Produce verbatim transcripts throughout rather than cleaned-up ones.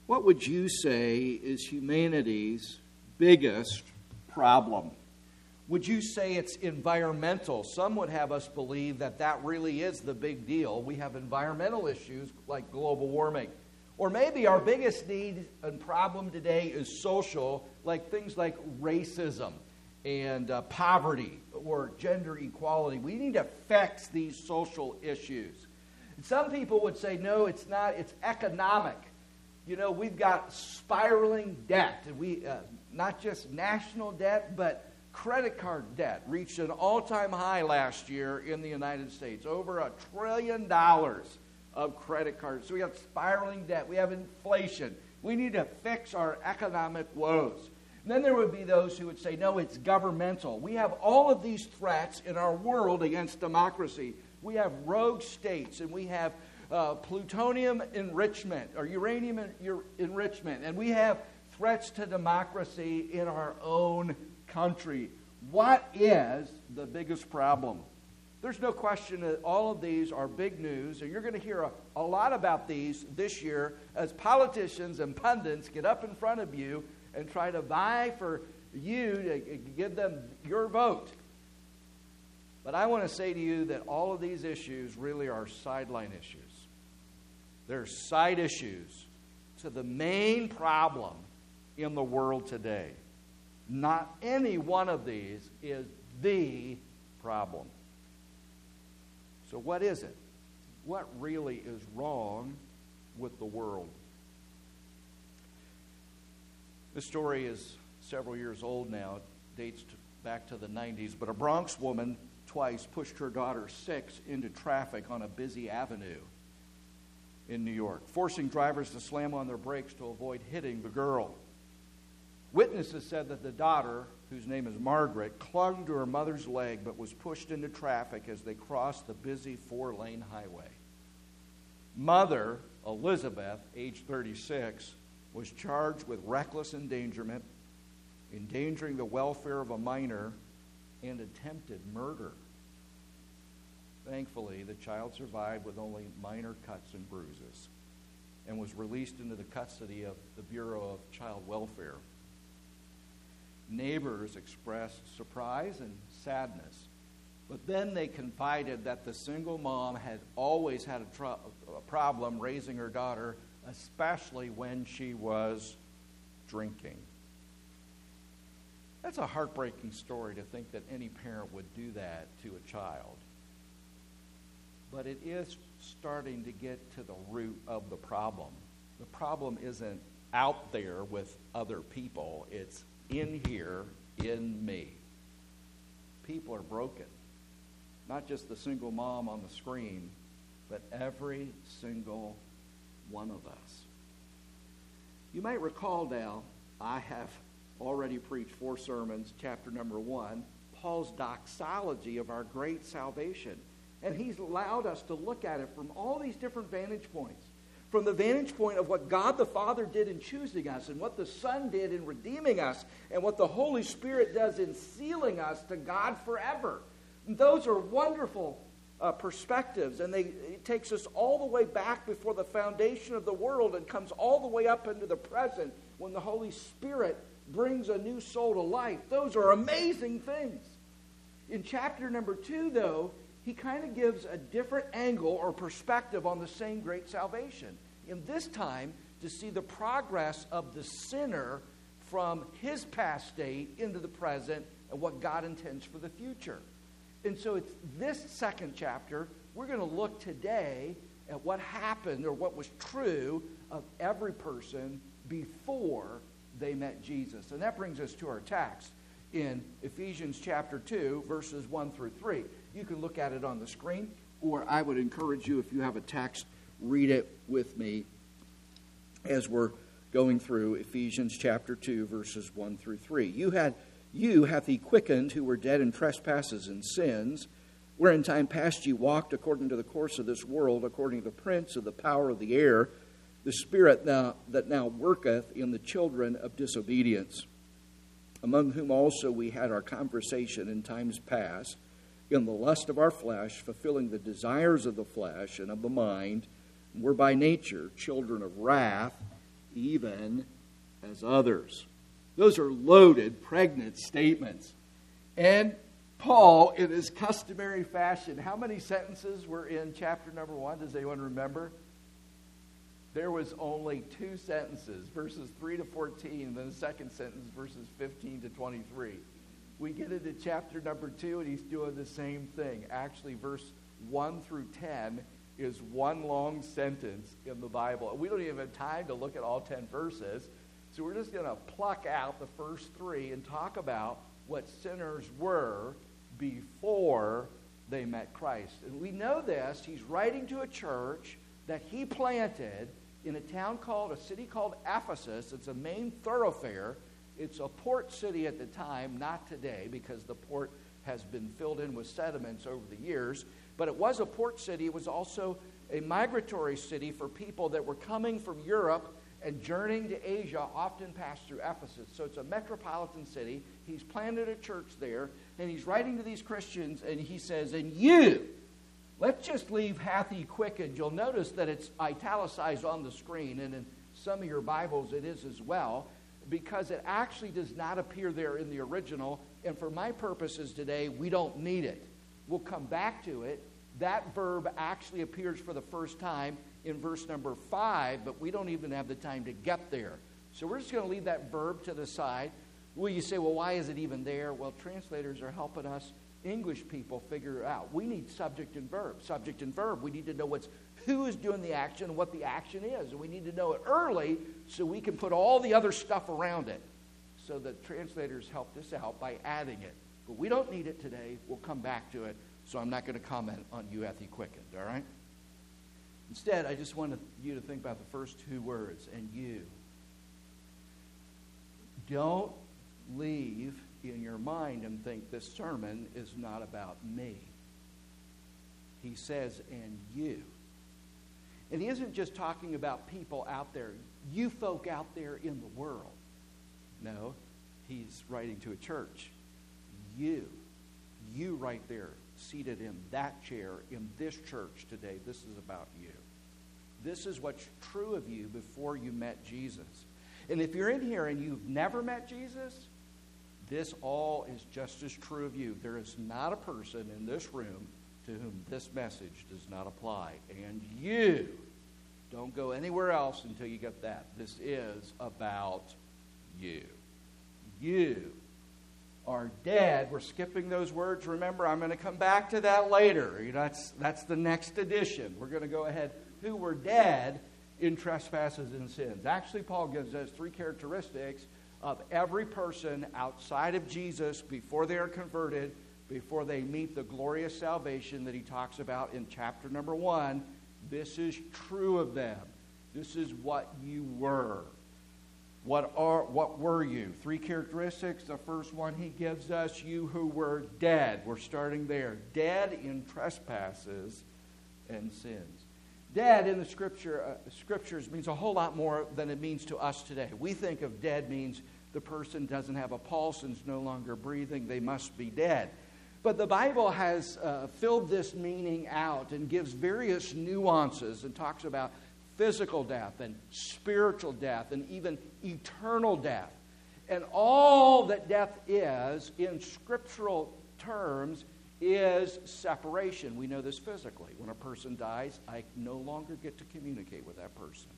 What would you say is humanity's biggest problem? Would you say it's environmental? Some would have us believe that that really is the big deal. We have environmental issues like global warming. Or maybe our biggest need and problem today is social, like things like racism and uh, poverty or gender equality. We need to fix these social issues. And some people would say, no, it's not. It's economic. You know, we've got spiraling debt. We uh, not just national debt, but credit card debt reached an all-time high last year in the United States. Over a trillion dollars of credit cards. So we have spiraling debt. We have inflation. We need to fix our economic woes. And then there would be those who would say, no, it's governmental. We have all of these threats in our world against democracy. We have rogue states, and we have uh, plutonium enrichment, or uranium en- enrichment, and we have threats to democracy in our own country. What is the biggest problem? There's no question that all of these are big news, and you're going to hear a, a lot about these this year as politicians and pundits get up in front of you and try to vie for you to give them your vote. But I want to say to you that all of these issues really are sideline issues. They're side issues to the main problem in the world today. Not any one of these is the problem. So what is it? What really is wrong with the world? This story is several years old now. It dates to, back to the nineties. But a Bronx woman twice pushed her daughter, six, into traffic on a busy avenue in New York, forcing drivers to slam on their brakes to avoid hitting the girl. Witnesses said that the daughter, whose name is Margaret, clung to her mother's leg but was pushed into traffic as they crossed the busy four-lane highway. Mother, Elizabeth, age thirty-six, was charged with reckless endangerment, endangering the welfare of a minor, and attempted murder. Thankfully, the child survived with only minor cuts and bruises and was released into the custody of the Bureau of Child Welfare. Neighbors expressed surprise and sadness, but then they confided that the single mom had always had a, tr- a problem raising her daughter, especially when she was drinking. That's a heartbreaking story to think that any parent would do that to a child. But it is starting to get to the root of the problem. The problem isn't out there with other people. It's in here, in me. People are broken. Not just the single mom on the screen, but every single one of us. You might recall now, I have already preached four sermons, chapter number one, Paul's doxology of our great salvation. And he's allowed us to look at it from all these different vantage points. From the vantage point of what God the Father did in choosing us, and what the Son did in redeeming us, and what the Holy Spirit does in sealing us to God forever. And those are wonderful uh, perspectives, and they, it takes us all the way back before the foundation of the world and comes all the way up into the present when the Holy Spirit brings a new soul to life. Those are amazing things. In chapter number two, though, he kind of gives a different angle or perspective on the same great salvation. In this time, to see the progress of the sinner from his past state into the present and what God intends for the future. And so it's this second chapter, we're going to look today at what happened or what was true of every person before they met Jesus. And that brings us to our text in Ephesians chapter two, verses one through three. You can look at it on the screen, or I would encourage you, if you have a text, read it with me as we're going through Ephesians chapter two, verses one through three. You had you hath he quickened who were dead in trespasses and sins, where in time past ye walked according to the course of this world, according to the prince of the power of the air, the spirit now, that now worketh in the children of disobedience, among whom also we had our conversation in times past, in the lust of our flesh, fulfilling the desires of the flesh and of the mind, and were by nature children of wrath, even as others. Those are loaded, pregnant statements. And Paul, in his customary fashion, how many sentences were in chapter number one? Does anyone remember? There was only two sentences, verses three to fourteen, and then the second sentence, verses fifteen to twenty-three. We get into chapter number two, and he's doing the same thing. Actually, verse one through ten is one long sentence in the Bible. We don't even have time to look at all ten verses, so we're just going to pluck out the first three and talk about what sinners were before they met Christ. And we know this. He's writing to a church that he planted in a town called, a city called Ephesus. It's a main thoroughfare. It's a port city at the time, not today, because the port has been filled in with sediments over the years. But it was a port city. It was also a migratory city for people that were coming from Europe and journeying to Asia, often passed through Ephesus. So it's a metropolitan city. He's planted a church there, and he's writing to these Christians, and he says, and you, let's just leave hath he quickened. You'll notice that it's italicized on the screen, and in some of your Bibles it is as well, because it actually does not appear there in the original, and for my purposes today, we don't need it. We'll come back to it. That verb actually appears for the first time in verse number five, but we don't even have the time to get there. So we're just going to leave that verb to the side. Well, you say, well, why is it even there? Well, translators are helping us English people figure it out. We need subject and verb. Subject and verb. We need to know what's who is doing the action and what the action is. And we need to know it early so we can put all the other stuff around it. So the translators helped us out by adding it. But we don't need it today. We'll come back to it. So I'm not going to comment on you hath he quickened, all right? Instead, I just want you to think about the first two words, and you. Don't leave in your mind and think this sermon is not about me. He says, and you. And he isn't just talking about people out there, you folk out there in the world. No, he's writing to a church. You. You right there, seated in that chair in this church today. This is about you. This is what's true of you before you met Jesus. And if you're in here and you've never met Jesus, this all is just as true of you. There is not a person in this room to whom this message does not apply. And you, don't go anywhere else until you get that. This is about you. You are dead. We're skipping those words. Remember, I'm going to come back to that later. That's, that's the next edition. We're going to go ahead. Who were dead in trespasses and sins. Actually, Paul gives us three characteristics of every person outside of Jesus before they are converted, before they meet the glorious salvation that he talks about in chapter number one. This is true of them. This is what you were. What are what were you? Three characteristics. The first one he gives us, you who were dead. We're starting there. Dead in trespasses and sins. Dead in the scripture uh, scriptures means a whole lot more than it means to us today. We think of dead means the person doesn't have a pulse and is no longer breathing. They must be dead. But the Bible has uh, filled this meaning out and gives various nuances and talks about physical death and spiritual death and even eternal death. And all that death is in scriptural terms is separation. We know this physically. When a person dies, I no longer get to communicate with that person.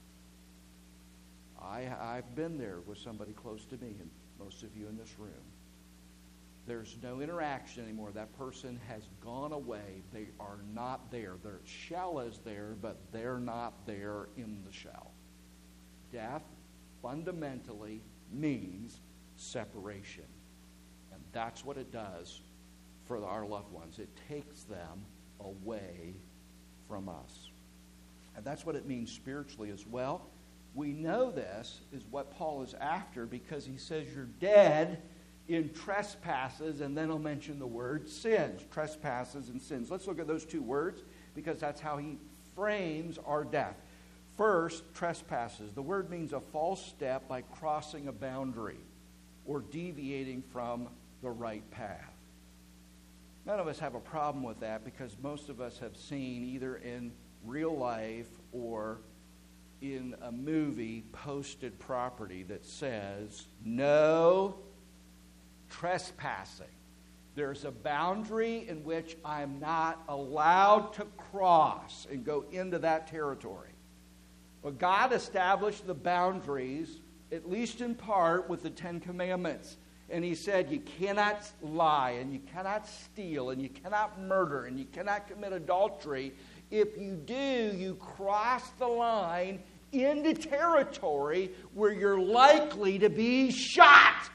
I, I've been there with somebody close to me, and most of you in this room. There's no interaction anymore. That person has gone away. They are not there. Their shell is there, but they're not there in the shell. Death fundamentally means separation. And that's what it does for our loved ones. It takes them away from us. And that's what it means spiritually as well. We know this is what Paul is after because he says you're dead in trespasses, and then he'll mention the word sins, trespasses and sins. Let's look at those two words because that's how he frames our death. First, trespasses. The word means a false step by crossing a boundary or deviating from the right path. None of us have a problem with that because most of us have seen either in real life or in a movie posted property that says no trespassing. There's a boundary in which I'm not allowed to cross and go into that territory. Well, God established the boundaries, at least in part, with the Ten Commandments. And he said you cannot lie, and you cannot steal, and you cannot murder, and you cannot commit adultery. If you do, you cross the line into territory where you're likely to be shot.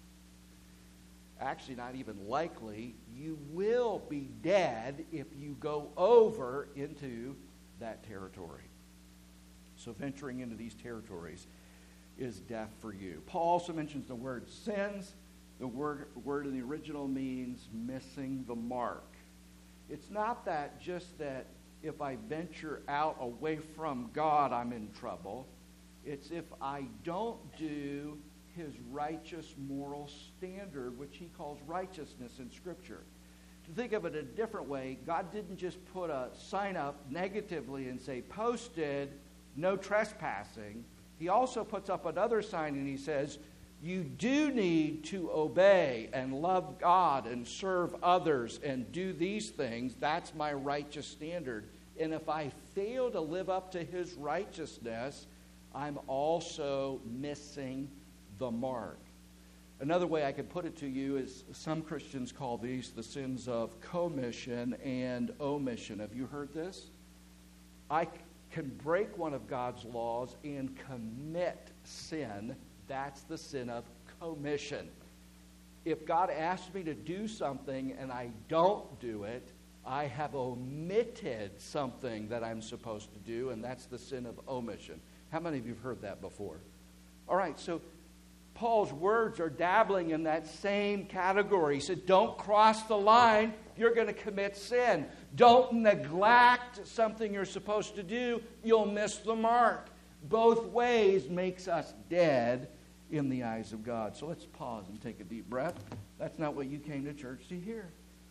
Actually, not even likely, you will be dead if you go over into that territory. So venturing into these territories is death for you. Paul also mentions the word sins. The word, word in the original means missing the mark. It's not that just that if I venture out away from God, I'm in trouble. It's if I don't do his righteous moral standard, which he calls righteousness in Scripture. To think of it a different way, God didn't just put a sign up negatively and say, posted, no trespassing. He also puts up another sign and he says, you do need to obey and love God and serve others and do these things. That's my righteous standard. And if I fail to live up to his righteousness, I'm also missing the mark. Another way I could put it to you is some Christians call these the sins of commission and omission. Have you heard this? I can break one of God's laws and commit sin. That's the sin of commission. If God asks me to do something and I don't do it, I have omitted something that I'm supposed to do, and that's the sin of omission. How many of you have heard that before? All right, so Paul's words are dabbling in that same category. He said, don't cross the line. You're going to commit sin. Don't neglect something you're supposed to do. You'll miss the mark. Both ways makes us dead in the eyes of God. So let's pause and take a deep breath. That's not what you came to church to hear.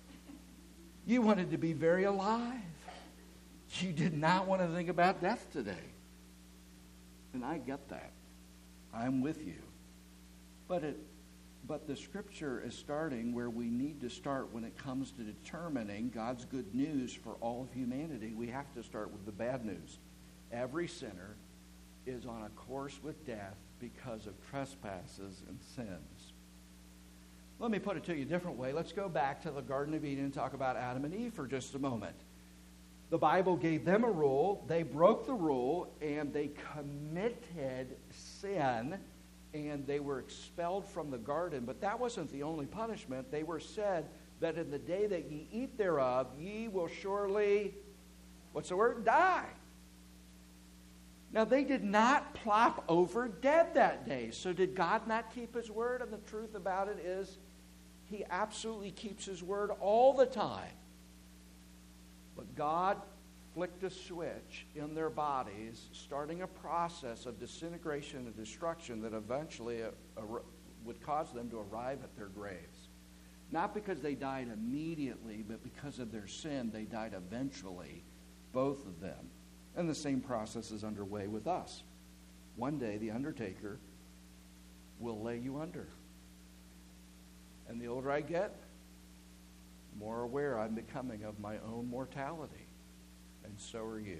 You wanted to be very alive. You did not want to think about death today. And I get that. I'm with you. But it, but the Scripture is starting where we need to start when it comes to determining God's good news for all of humanity. We have to start with the bad news. Every sinner is on a course with death because of trespasses and sins. Let me put it to you a different way. Let's go back to the Garden of Eden and talk about Adam and Eve for just a moment. The Bible gave them a rule. They broke the rule, and they committed sin, and they were expelled from the garden. But that wasn't the only punishment. They were said that in the day that ye eat thereof, ye will surely, what's the word? Die. Now, they did not plop over dead that day. So did God not keep his word? And the truth about it is he absolutely keeps his word all the time. But God flicked a switch in their bodies, starting a process of disintegration and destruction that eventually uh, ar- would cause them to arrive at their graves. Not because they died immediately, but because of their sin, they died eventually, both of them. And the same process is underway with us. One day, the undertaker will lay you under. And the older I get, the more aware I'm becoming of my own mortality. And so are you.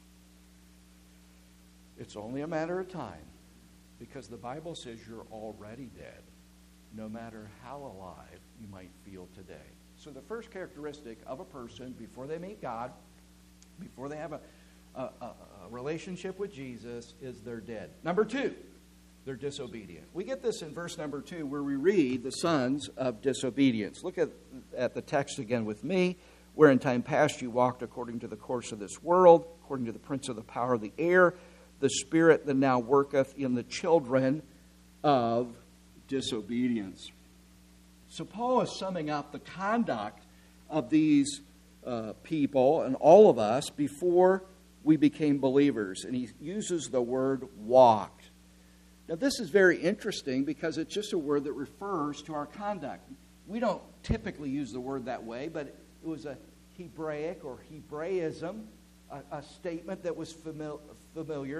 It's only a matter of time, because the Bible says you're already dead, no matter how alive you might feel today. So the first characteristic of a person before they meet God, before they have a A, a, a relationship with Jesus, is they're dead. Number two, they're disobedient. We get this in verse number two where we read the sons of disobedience. Look at, at the text again with me. Where in time past you walked according to the course of this world, according to the prince of the power of the air, the spirit that now worketh in the children of disobedience. So Paul is summing up the conduct of these uh, people and all of us before we became believers. And he uses the word walked. Now this is very interesting because it's just a word that refers to our conduct. We don't typically use the word that way, but it was a Hebraic or Hebraism, a, a statement that was famil- familiar.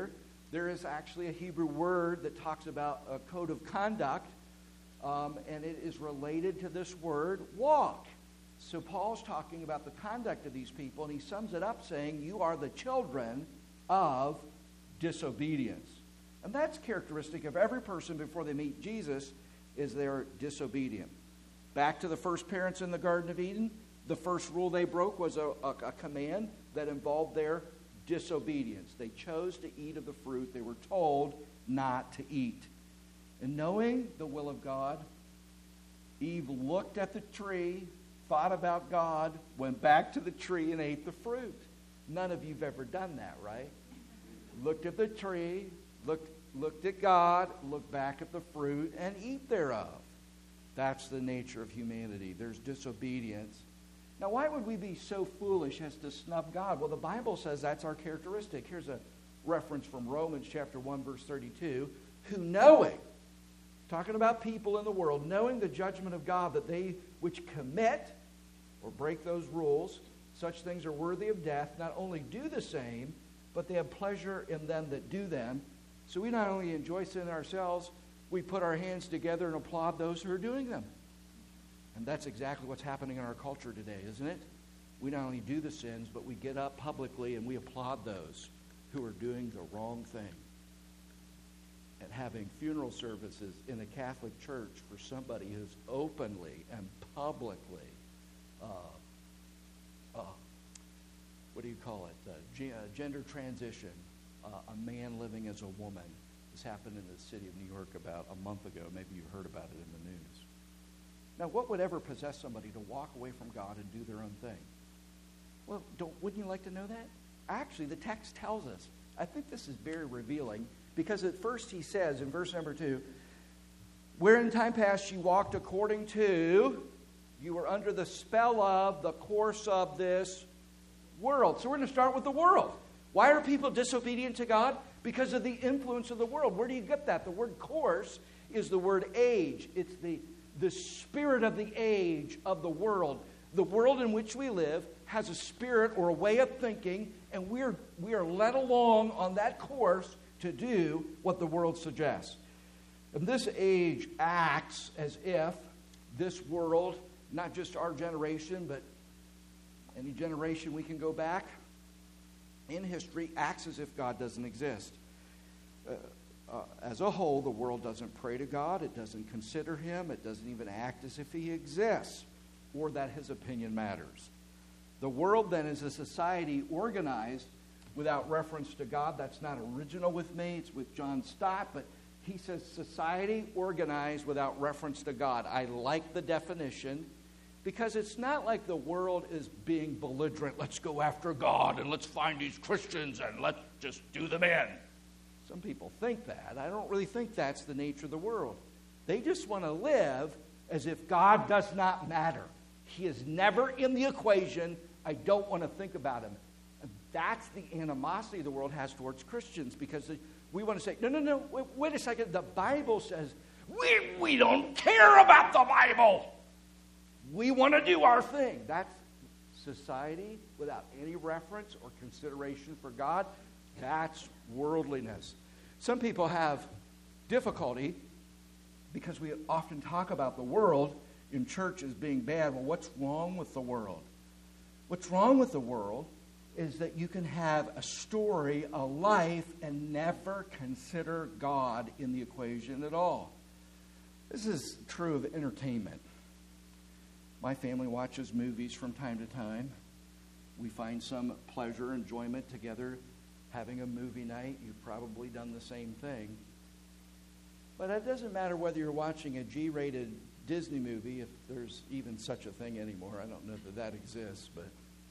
There is actually a Hebrew word that talks about a code of conduct, um, and it is related to this word, walk. So Paul's talking about the conduct of these people, and he sums it up saying, you are the children of disobedience. And that's characteristic of every person before they meet Jesus, is they're disobedient. Back to the first parents in the Garden of Eden, the first rule they broke was a, a, a command that involved their disobedience. They chose to eat of the fruit they were told not to eat. And knowing the will of God, Eve looked at the tree, thought about God, went back to the tree and ate the fruit. None of you have ever done that, right? Looked at the tree, looked, looked at God, looked back at the fruit, and eat thereof. That's the nature of humanity. There's disobedience. Now, why would we be so foolish as to snub God? Well, the Bible says that's our characteristic. Here's a reference from Romans chapter one, verse thirty-two. Who knowing, talking about people in the world, knowing the judgment of God, that they which commit or break those rules, such things are worthy of death, not only do the same, but they have pleasure in them that do them. So we not only enjoy sin ourselves, we put our hands together and applaud those who are doing them. And that's exactly what's happening in our culture today, isn't it? We not only do the sins, but we get up publicly and we applaud those who are doing the wrong thing. And having funeral services in a Catholic church for somebody who's openly and publicly, uh, uh, what do you call it, uh, g- uh, gender transition, uh, a man living as a woman. This happened in the city of New York about a month ago. Maybe you heard about it in the news. Now, what would ever possess somebody to walk away from God and do their own thing? Well, don't, wouldn't you like to know that? Actually, the text tells us. I think this is very revealing, because at first he says in verse number two, where in time past you walked according to, you were under the spell of, the course of this world. So we're going to start with the world. Why are people disobedient to God? Because of the influence of the world. Where do you get that? The word course is the word age. It's the The spirit of the age of the world. The world in which we live has a spirit or a way of thinking, and we're, we are led along on that course to do what the world suggests. And this age acts as if this world, not just our generation, but any generation we can go back in history, acts as if God doesn't exist. Uh, Uh, as a whole, the world doesn't pray to God. It doesn't consider him. It doesn't even act as if he exists or that his opinion matters. The world, then, is a society organized without reference to God. That's not original with me. It's with John Stott, but he says society organized without reference to God. I like the definition because it's not like the world is being belligerent. Let's go after God and let's find these Christians and let's just do them in. Some people think that. I don't really think that's the nature of the world. They just want to live as if God does not matter. He is never in the equation. I don't want to think about him. And that's the animosity the world has towards Christians, because we want to say, no, no, no, wait, wait a second. The Bible says, we, we don't care about the Bible. We want to do our thing. That's society without any reference or consideration for God. That's worldliness. Some people have difficulty because we often talk about the world in church as being bad. Well, what's wrong with the world? What's wrong with the world is that you can have a story, a life, and never consider God in the equation at all. This is true of entertainment. My family watches movies from time to time. We find some pleasure, enjoyment together having a movie night. You've probably done the same thing. But it doesn't matter whether you're watching a G-rated Disney movie, if there's even such a thing anymore. I don't know that that exists, but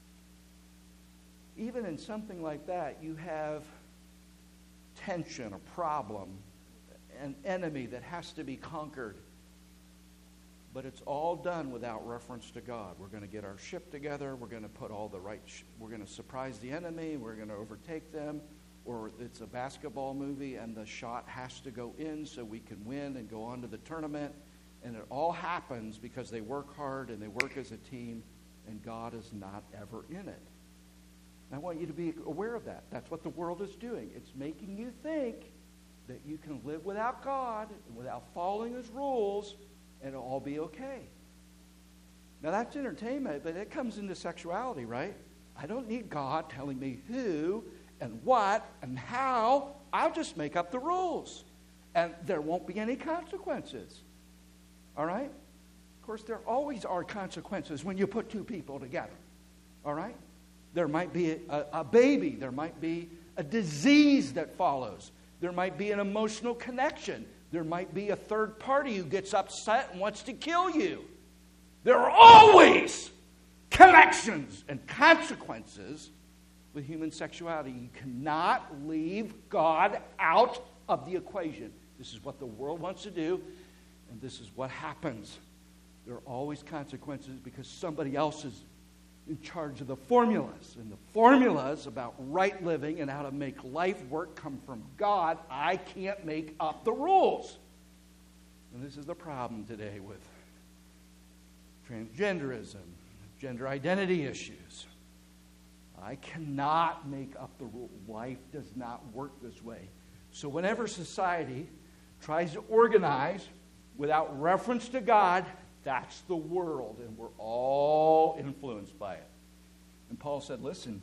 even in something like that, you have tension, a problem, an enemy that has to be conquered. But it's all done without reference to God. We're going to get our ship together. We're going to put all the right, sh- we're going to surprise the enemy. We're going to overtake them. Or it's a basketball movie and the shot has to go in so we can win and go on to the tournament. And it all happens because they work hard and they work as a team, and God is not ever in it. And I want you to be aware of that. That's what the world is doing. It's making you think that you can live without God, without following His rules, and it'll all be okay. Now that's entertainment, but it comes into sexuality, right? I don't need God telling me who and what and how. I'll just make up the rules. And there won't be any consequences. All right? Of course, there always are consequences when you put two people together. All right? There might be a, a baby. There might be a disease that follows. There might be an emotional connection. There might be a third party who gets upset and wants to kill you. There are always connections and consequences with human sexuality. You cannot leave God out of the equation. This is what the world wants to do, and this is what happens. There are always consequences because somebody else is in charge of the formulas. And the formulas about right living and how to make life work come from God. I can't make up the rules. And this is the problem today with transgenderism, gender identity issues. I cannot make up the rule. Life does not work this way. So whenever society tries to organize without reference to God, that's the world, and we're all influenced by it. And Paul said, listen,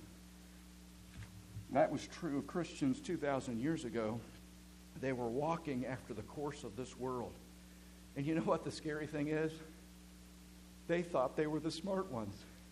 that was true of Christians two thousand years ago. They were walking after the course of this world. And you know what the scary thing is? They thought they were the smart ones.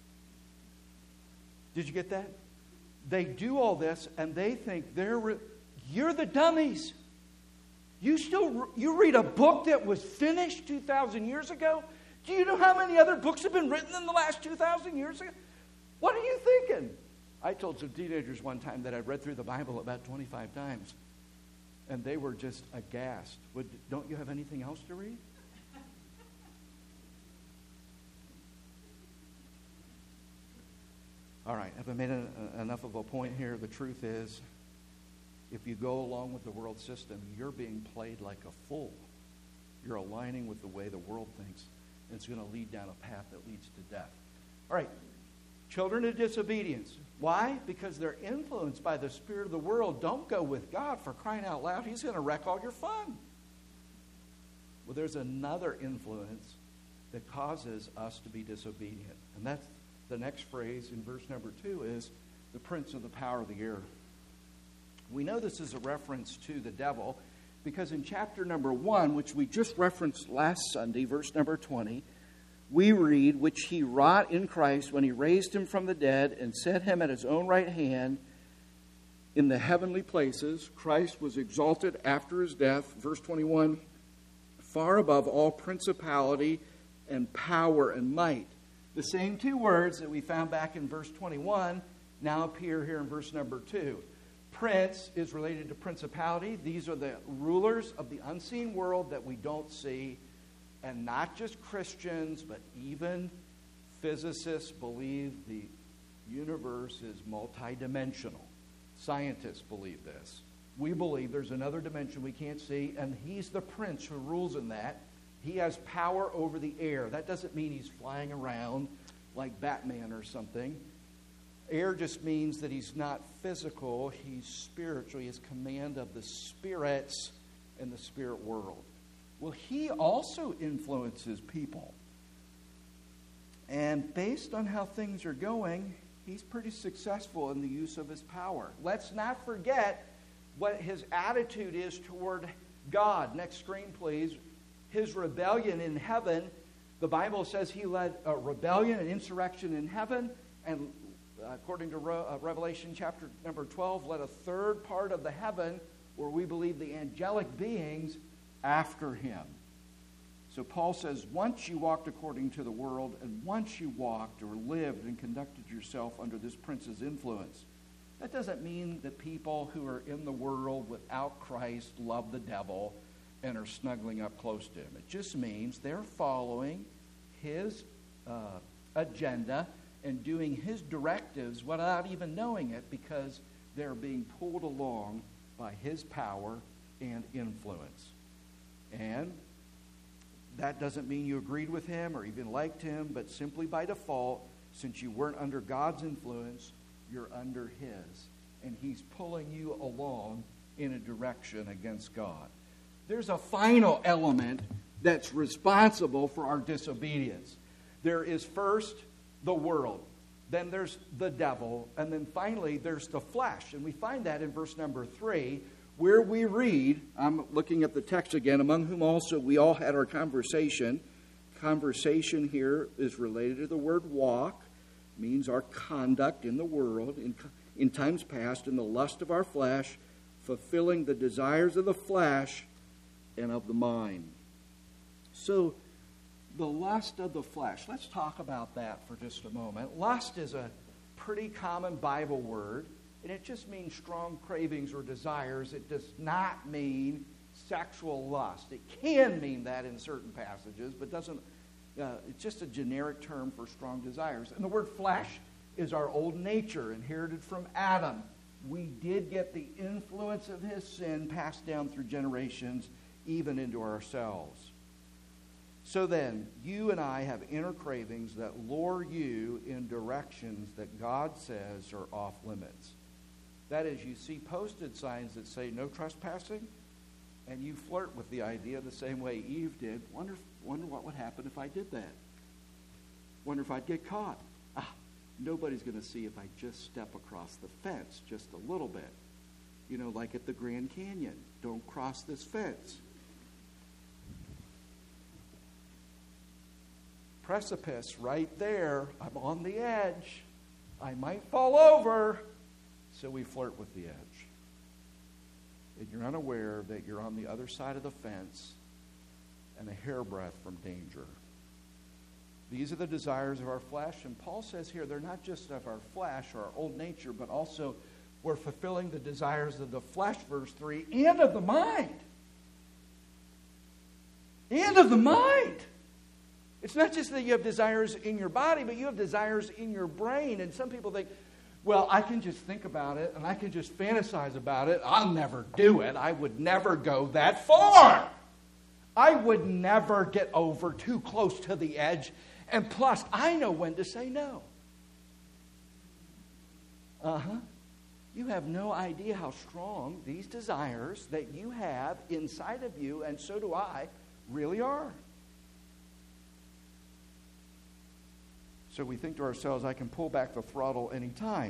Did you get that? They do all this, and they think they're... Re- you're the dummies. You still... Re- you read a book that was finished two thousand years ago? Do you know how many other books have been written in the last two thousand years ago? What are you thinking? I told some teenagers one time that I'd read through the Bible about twenty-five times. And they were just aghast. Would, don't you have anything else to read? All right, have I made a, a, enough of a point here? The truth is, if you go along with the world system, you're being played like a fool. You're aligning with the way the world thinks, and it's going to lead down a path that leads to death. All right, children of disobedience. Why? Because they're influenced by the spirit of the world. Don't go with God, for crying out loud. He's going to wreck all your fun. Well, there's another influence that causes us to be disobedient, and that's the next phrase in verse number two is the prince of the power of the air. We know this is a reference to the devil because in chapter number one, which we just referenced last Sunday, verse number twenty, we read, which he wrought in Christ when he raised him from the dead and set him at his own right hand in the heavenly places. Christ was exalted after his death, verse twenty-one, far above all principality and power and might. The same two words that we found back in verse twenty-one now appear here in verse number two. Prince is related to principality. These are the rulers of the unseen world that we don't see. And not just Christians, but even physicists believe the universe is multidimensional. Scientists believe this. We believe there's another dimension we can't see, and he's the prince who rules in that. He has power over the air. That doesn't mean he's flying around like Batman or something. Air just means that he's not physical. He's spiritual. He has command of the spirits in the spirit world. Well, he also influences people. And based on how things are going, he's pretty successful in the use of his power. Let's not forget what his attitude is toward God. Next screen, please. His rebellion in heaven, the Bible says he led a rebellion and insurrection in heaven, and according to Re- uh, Revelation chapter number twelve, led a third part of the heaven, where we believe the angelic beings, after him. So Paul says, once you walked according to the world, and once you walked or lived and conducted yourself under this prince's influence. That doesn't mean that people who are in the world without Christ love the devil and are snuggling up close to him. It just means they're following his uh, agenda and doing his directives without even knowing it, because they're being pulled along by his power and influence. And that doesn't mean you agreed with him or even liked him, but simply by default, since you weren't under God's influence, you're under his. And he's pulling you along in a direction against God. There's a final element that's responsible for our disobedience. There is first the world, then there's the devil, and then finally there's the flesh. And we find that in verse number three, where we read, I'm looking at the text again, among whom also we all had our conversation. Conversation here is related to the word walk, means our conduct in the world, in, in times past, in the lust of our flesh, fulfilling the desires of the flesh and of the mind. So, the lust of the flesh. Let's talk about that for just a moment. Lust is a pretty common Bible word, and it just means strong cravings or desires. It does not mean sexual lust. It can mean that in certain passages, but doesn't. Uh, it's just a generic term for strong desires. And the word flesh is our old nature, inherited from Adam. We did get the influence of his sin passed down through generations, even into ourselves. So then, you and I have inner cravings that lure you in directions that God says are off limits. That is, you see posted signs that say no trespassing, and you flirt with the idea the same way Eve did. Wonder, wonder what would happen if I did that. Wonder if I'd get caught. Ah, nobody's going to see if I just step across the fence just a little bit. You know, like at the Grand Canyon. Don't cross this fence. Precipice right there. I'm on the edge. I might fall over. So we flirt with the edge. And you're unaware that you're on the other side of the fence and a hairbreadth from danger. These are the desires of our flesh. And Paul says here, they're not just of our flesh or our old nature, but also we're fulfilling the desires of the flesh, verse three, and of the mind. And of the mind. It's not just that you have desires in your body, but you have desires in your brain. And some people think, well, I can just think about it and I can just fantasize about it. I'll never do it. I would never go that far. I would never get over too close to the edge. And plus, I know when to say no. Uh-huh. You have no idea how strong these desires that you have inside of you, and so do I, really are. So we think to ourselves, I can pull back the throttle anytime.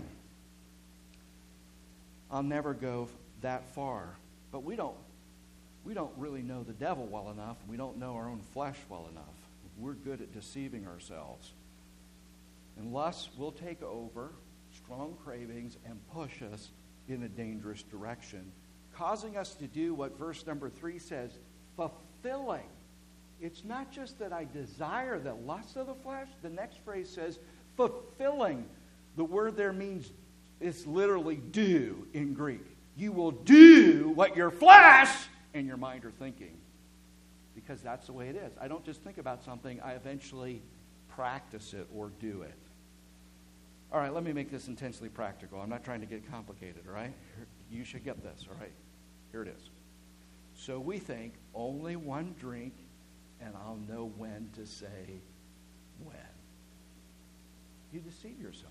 I'll never go that far. But we don't, we don't really know the devil well enough. We don't know our own flesh well enough. We're good at deceiving ourselves. And lust will take over, strong cravings, and push us in a dangerous direction, causing us to do what verse number three says, fulfilling. It's not just that I desire the lust of the flesh. The next phrase says fulfilling. The word there means, it's literally do in Greek. You will do what your flesh and your mind are thinking. Because that's the way it is. I don't just think about something. I eventually practice it or do it. All right, let me make this intensely practical. I'm not trying to get complicated, all right? You should get this, all right? Here it is. So we think only one drink, and I'll know when to say when. You deceive yourself.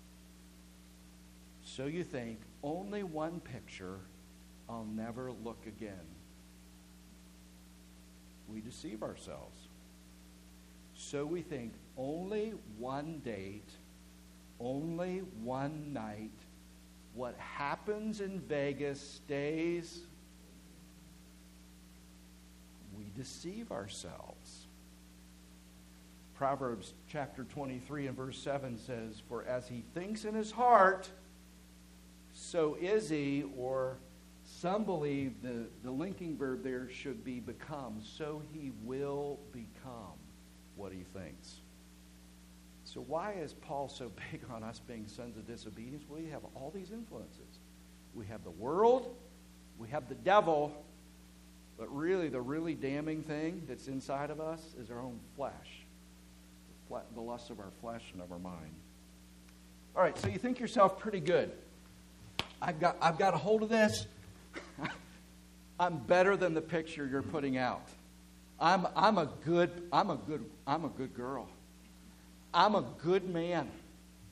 So you think, only one picture, I'll never look again. We deceive ourselves. So we think, only one date, only one night, what happens in Vegas stays. We deceive ourselves. Proverbs chapter twenty-three and verse seven says, for as he thinks in his heart, so is he, or some believe the, the linking verb there should be become, so he will become what he thinks. So why is Paul so big on us being sons of disobedience? Well, we have all these influences. We have the world, we have the devil, but really the really damning thing that's inside of us is our own flesh. The, fle- the lust of our flesh and of our mind. All right, so you think yourself pretty good. I've got I've got a hold of this. I'm better than the picture you're putting out. I'm I'm a good I'm a good I'm a good girl. I'm a good man.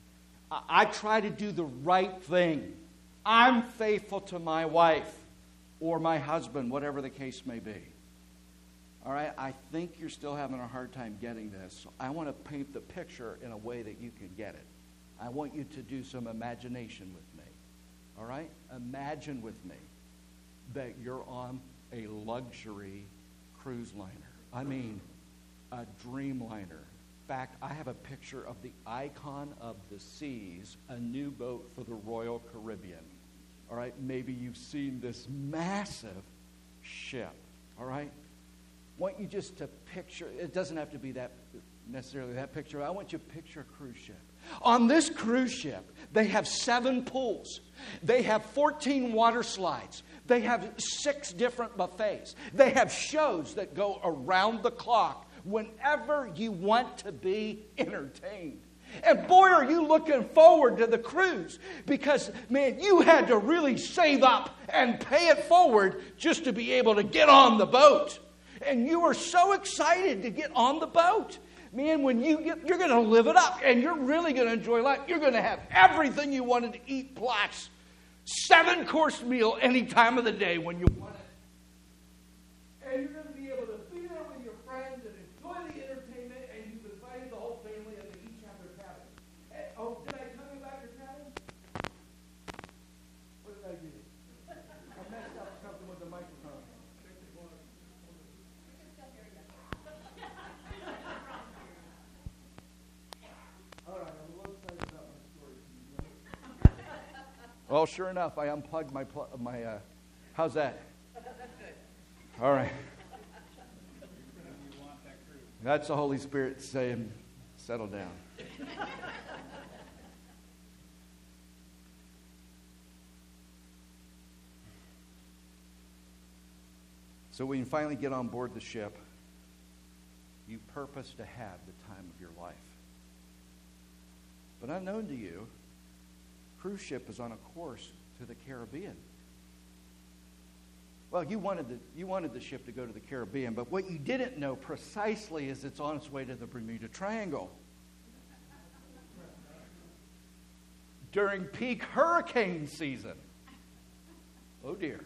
I, I try to do the right thing. I'm faithful to my wife or my husband, whatever the case may be. All right, I think you're still having a hard time getting this. So I want to paint the picture in a way that you can get it. I want you to do some imagination with me. All right? Imagine with me that you're on a luxury cruise liner. I mean, a dreamliner. In fact, I have a picture of the icon of the seas, a new boat for the Royal Caribbean. All right? Maybe you've seen this massive ship. All right? I want you just to picture, it doesn't have to be that necessarily that picture. I want you to picture a cruise ship. On this cruise ship, they have seven pools. They have fourteen water slides. They have six different buffets. They have shows that go around the clock whenever you want to be entertained. And boy, are you looking forward to the cruise, because, man, you had to really save up and pay it forward just to be able to get on the boat. And you are so excited to get on the boat. Man, when you get, you're going to live it up, and you're really going to enjoy life. You're going to have everything you wanted to eat, plus seven-course meal any time of the day when you want it. And you're going to be able to be there with your friends and enjoy the entertainment, and you've invited the whole family, and they each have their cabin. And, oh, did I tell you about your cabin? What did I do? I messed up something with the microphone. Well, sure enough, I unplugged my, pl- my uh, how's that? All right. That's the Holy Spirit saying, settle down. So when you finally get on board the ship, you purpose to have the time of your life. But unknown to you, cruise ship is on a course to the Caribbean. Well, you wanted the, you wanted the ship to go to the Caribbean, but what you didn't know precisely is it's on its way to the Bermuda Triangle. During peak hurricane season. Oh dear.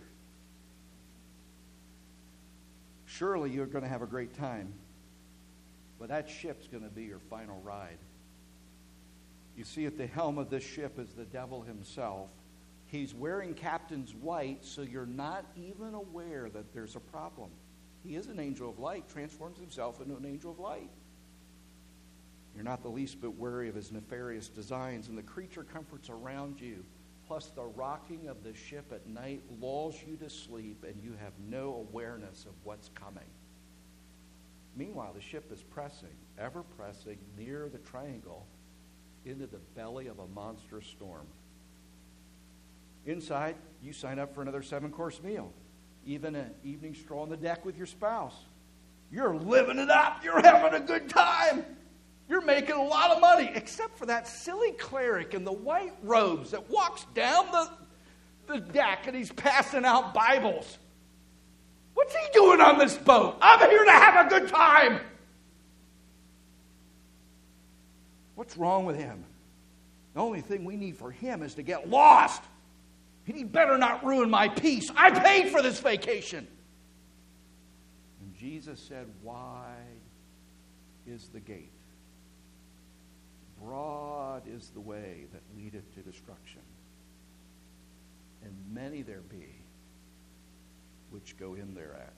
Surely you're going to have a great time, but that ship's going to be your final ride. You see, at the helm of this ship is the devil himself. He's wearing captain's white, so you're not even aware that there's a problem. He is an angel of light, transforms himself into an angel of light. You're not the least bit wary of his nefarious designs, and the creature comforts around you, plus the rocking of the ship at night lulls you to sleep, and you have no awareness of what's coming. Meanwhile, the ship is pressing, ever pressing, near the triangle, into the belly of a monstrous storm. Inside, you sign up for another seven-course meal, even an evening stroll on the deck with your spouse. You're living it up. You're having a good time. You're making a lot of money, except for that silly cleric in the white robes that walks down the, the deck and he's passing out Bibles. What's he doing on this boat? I'm here to have a good time. What's wrong with him? The only thing we need for him is to get lost. And he better not ruin my peace. I paid for this vacation. And Jesus said, wide is the gate. Broad is the way that leadeth to destruction. And many there be which go in thereat.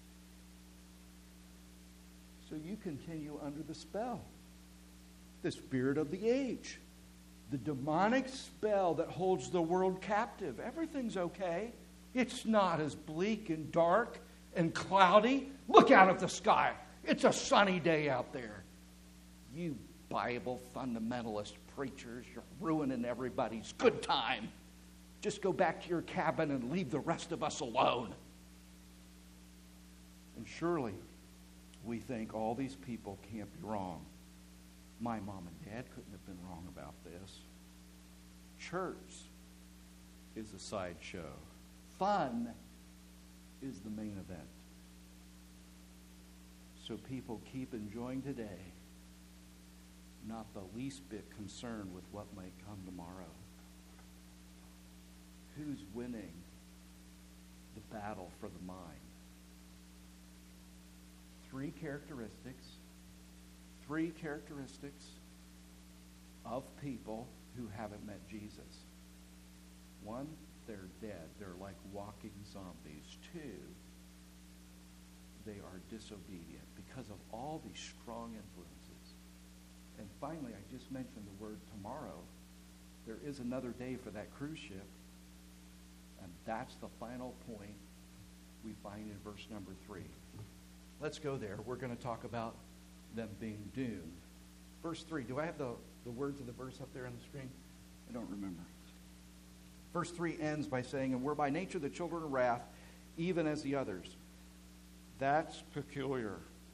So you continue under the spell. The spirit of the age. The demonic spell that holds the world captive. Everything's okay. It's not as bleak and dark and cloudy. Look out at the sky. It's a sunny day out there. You Bible fundamentalist preachers, you're ruining everybody's good time. Just go back to your cabin and leave the rest of us alone. And surely we think all these people can't be wrong. My mom and dad couldn't have been wrong about this. Church is a sideshow. Fun is the main event. So people keep enjoying today, not the least bit concerned with what might come tomorrow. Who's winning the battle for the mind? Three characteristics, three characteristics of people who haven't met Jesus. One, they're dead. They're like walking zombies. Two, they are disobedient because of all these strong influences. And finally, I just mentioned the word tomorrow. There is another day for that cruise ship. And that's the final point we find in verse number three. Let's go there. We're going to talk about them being doomed. Verse three. Do I have the, the words of the verse up there on the screen? I don't remember. Verse three ends by saying, and we're by nature the children of wrath, even as the others. That's peculiar.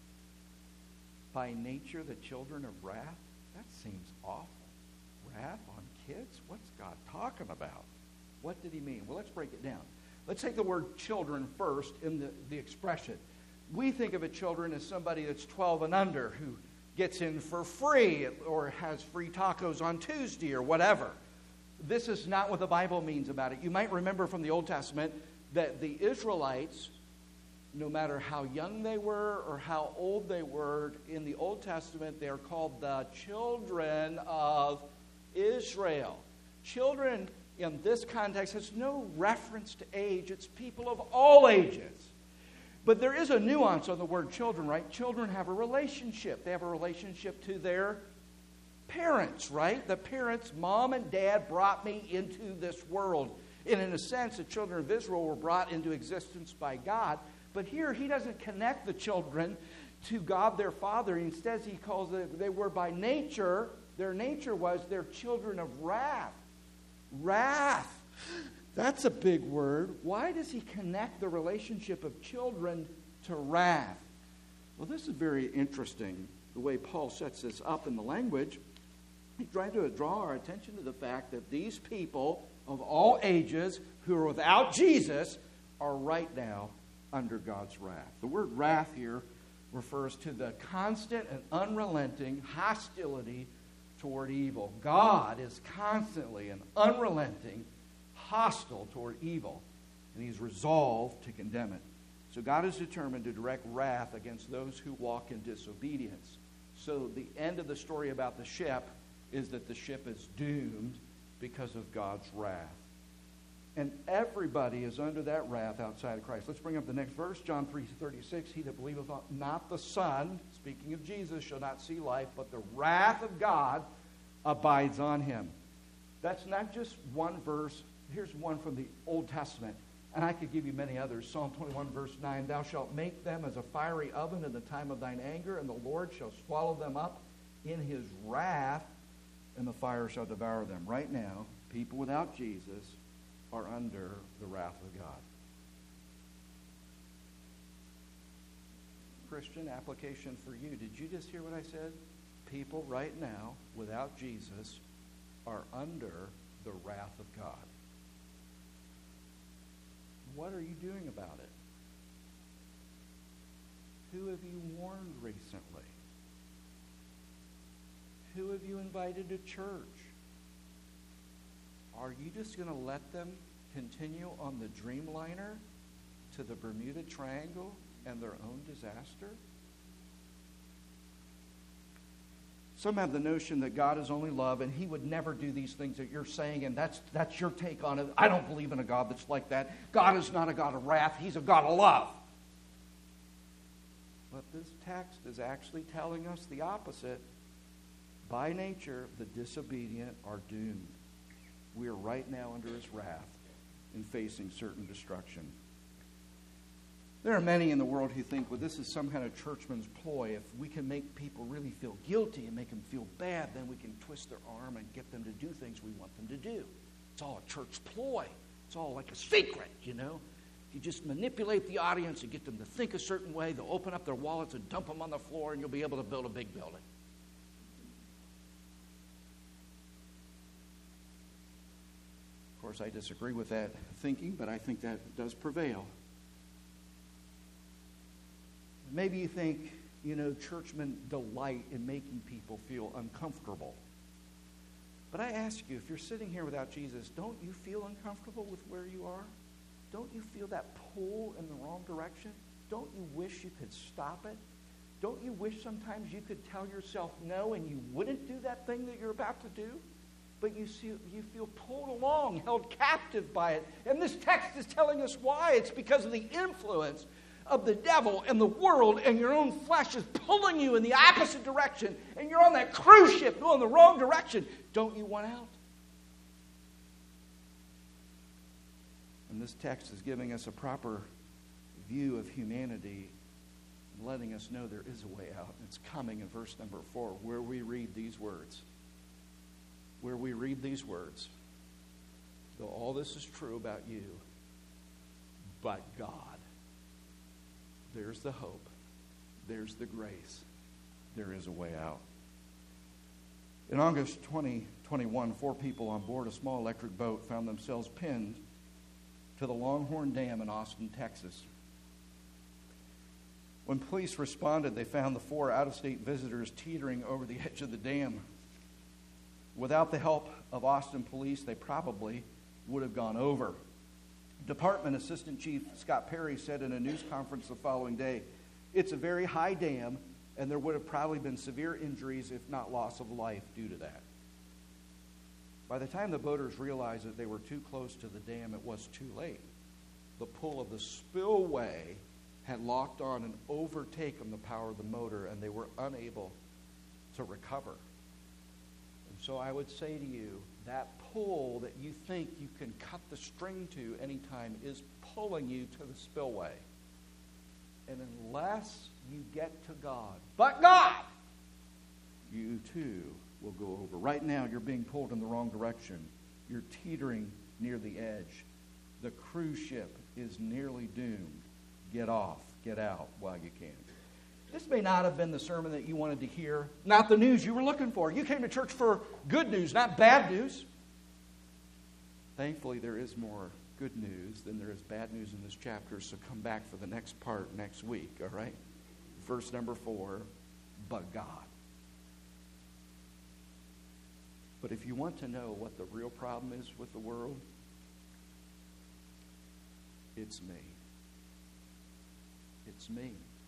By nature the children of wrath? That seems awful. Wrath on kids? What's God talking about? What did he mean? Well, let's break it down. Let's take the word children first in the, the expression. We think of a children as somebody that's twelve and under who gets in for free or has free tacos on Tuesday or whatever. This is not what the Bible means about it. You might remember from the Old Testament that the Israelites, no matter how young they were or how old they were, in the Old Testament they are called the children of Israel. Children in this context has no reference to age. It's people of all ages. But there is a nuance on the word children, right? Children have a relationship. They have a relationship to their parents, right? The parents, mom and dad, brought me into this world. And in a sense, the children of Israel were brought into existence by God. But here, he doesn't connect the children to God their Father. Instead, he calls it, they were by nature, their nature was they're children of wrath. Wrath. That's a big word. Why does he connect the relationship of children to wrath? Well, this is very interesting, the way Paul sets this up in the language. He's trying to draw our attention to the fact that these people of all ages who are without Jesus are right now under God's wrath. The word wrath here refers to the constant and unrelenting hostility toward evil. God is constantly and unrelenting hostile toward evil, and he's resolved to condemn it. So God is determined to direct wrath against those who walk in disobedience. So the end of the story about the ship is that the ship is doomed because of God's wrath. And everybody is under that wrath outside of Christ. Let's bring up the next verse, John three thirty-six. He that believeth not the Son, speaking of Jesus, shall not see life, but the wrath of God abides on him. That's not just one verse. Here's one from the Old Testament, and I could give you many others. Psalm twenty-one, verse nine, thou shalt make them as a fiery oven in the time of thine anger, and the Lord shall swallow them up in his wrath, and the fire shall devour them. Right now, people without Jesus are under the wrath of God. Christian, application for you. Did you just hear what I said? People right now without Jesus are under the wrath of God. What are you doing about it? Who have you warned recently? Who have you invited to church? Are you just going to let them continue on the Dreamliner to the Bermuda Triangle and their own disaster? Some have the notion that God is only love and he would never do these things that you're saying, and that's that's your take on it. I don't believe in a God that's like that. God is not a God of wrath. He's a God of love. But this text is actually telling us the opposite. By nature, the disobedient are doomed. We are right now under his wrath and facing certain destruction. There are many in the world who think, well, this is some kind of churchman's ploy. If we can make people really feel guilty and make them feel bad, then we can twist their arm and get them to do things we want them to do. It's all a church ploy. It's all like a secret, you know. You just manipulate the audience and get them to think a certain way. They'll open up their wallets and dump them on the floor, and you'll be able to build a big building. Of course, I disagree with that thinking, but I think that does prevail. Maybe you think, you know, churchmen delight in making people feel uncomfortable. But I ask you, if you're sitting here without Jesus, don't you feel uncomfortable with where you are? Don't you feel that pull in the wrong direction? Don't you wish you could stop it? Don't you wish sometimes you could tell yourself no and you wouldn't do that thing that you're about to do? But you see, you feel pulled along, held captive by it. And this text is telling us why. It's because of the influence of the devil and the world, and your own flesh is pulling you in the opposite direction, and you're on that cruise ship going the wrong direction. Don't you want out? And this text is giving us a proper view of humanity, letting us know there is a way out. It's coming in verse number four, where we read these words. Where we read these words. Though all this is true about you, but God. There's the hope. There's the grace. There is a way out. In August twenty twenty-one, four people on board a small electric boat found themselves pinned to the Longhorn Dam in Austin, Texas. When police responded, they found the four out-of-state visitors teetering over the edge of the dam. Without the help of Austin police, they probably would have gone over. Department Assistant Chief Scott Perry said in a news conference the following day, it's a very high dam, and there would have probably been severe injuries, if not loss of life, due to that. By the time the boaters realized that they were too close to the dam, it was too late. The pull of the spillway had locked on and overtaken the power of the motor, and they were unable to recover. And so I would say to you, that pull that you think you can cut the string to anytime is pulling you to the spillway. And unless you get to God, but God, you too will go over. Right now, you're being pulled in the wrong direction. You're teetering near the edge. The cruise ship is nearly doomed. Get off, get out while you can. This may not have been the sermon that you wanted to hear, not the news you were looking for. You came to church for good news, not bad news. Thankfully, there is more good news than there is bad news in this chapter, so come back for the next part next week, all right? Verse number four, but God. But if you want to know what the real problem is with the world, it's me. It's me.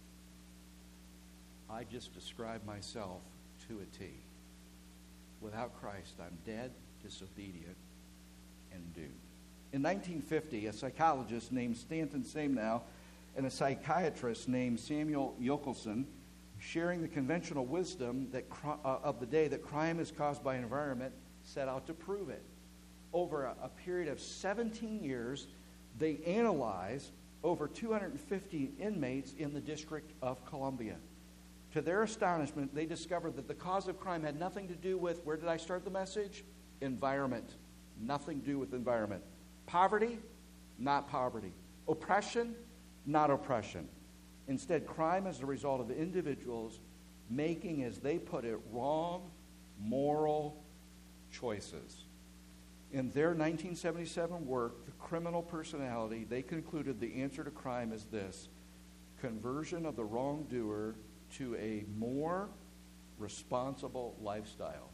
I just describe myself to a T. Without Christ, I'm dead, disobedient, and doomed. In nineteen fifty, a psychologist named Stanton Samnow and a psychiatrist named Samuel Yockelson, sharing the conventional wisdom that uh, of the day that crime is caused by environment, set out to prove it. Over a, a period of seventeen years, they analyzed over two hundred fifty inmates in the District of Columbia. To their astonishment, they discovered that the cause of crime had nothing to do with, where did I start the message? Environment. Nothing to do with environment. Poverty? Not poverty. Oppression? Not oppression. Instead, crime is the result of individuals making, as they put it, wrong moral choices. In their nineteen seventy-seven work, The Criminal Personality, they concluded the answer to crime is this: conversion of the wrongdoer to a more responsible lifestyle.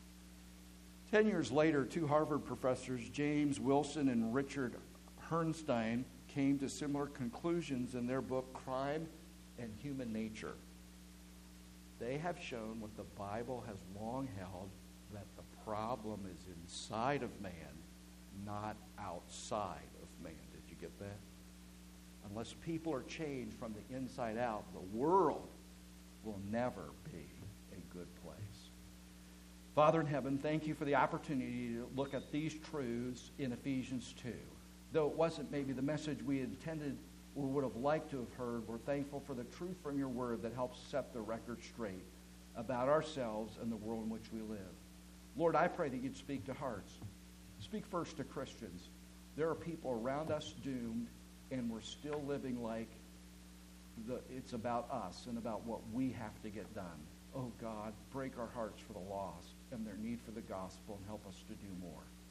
Ten years later, two Harvard professors, James Wilson and Richard Herrnstein, came to similar conclusions in their book, Crime and Human Nature. They have shown what the Bible has long held, that the problem is inside of man, not outside of man. Did you get that? Unless people are changed from the inside out, the world will never be a good place. Father in heaven, thank you for the opportunity to look at these truths in Ephesians two. Though it wasn't maybe the message we intended or would have liked to have heard, we're thankful for the truth from your word that helps set the record straight about ourselves and the world in which we live. Lord, I pray that you'd speak to hearts. Speak first to Christians. There are people around us doomed, and we're still living like the, it's about us and about what we have to get done. Oh God, break our hearts for the lost and their need for the gospel, and help us to do more.